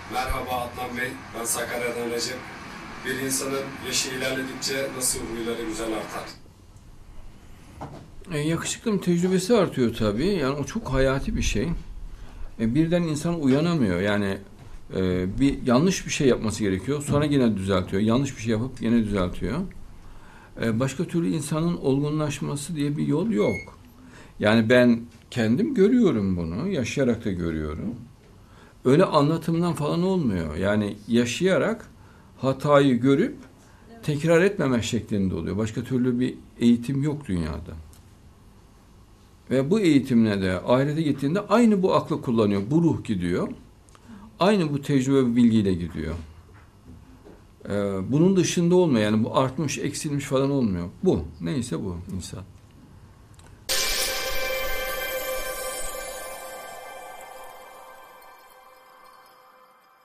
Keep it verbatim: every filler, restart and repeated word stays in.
Merhaba Adnan Bey, ben Sakarya'dan Recep. Bir insanın yaşı ilerledikçe nasıl huyları güzel artar? E, yakışıklının tecrübesi artıyor tabii. Yani o çok hayati bir şey. E, birden insan uyanamıyor. Yani e, bir yanlış bir şey yapması gerekiyor. Sonra yine düzeltiyor. Yanlış bir şey yapıp yine düzeltiyor. E, başka türlü insanın olgunlaşması diye bir yol yok. Yani ben kendim görüyorum bunu. Yaşayarak da görüyorum. Öyle anlatımdan falan olmuyor. Yani yaşayarak hatayı görüp tekrar etmemek şeklinde oluyor. Başka türlü bir eğitim yok dünyada. Ve bu eğitimle de ahirete gittiğinde aynı bu aklı kullanıyor. Bu ruh gidiyor. Aynı bu tecrübe ve bilgiyle gidiyor. Ee, bunun dışında olmuyor. Yani bu artmış, eksilmiş falan olmuyor. Bu. Neyse bu insan.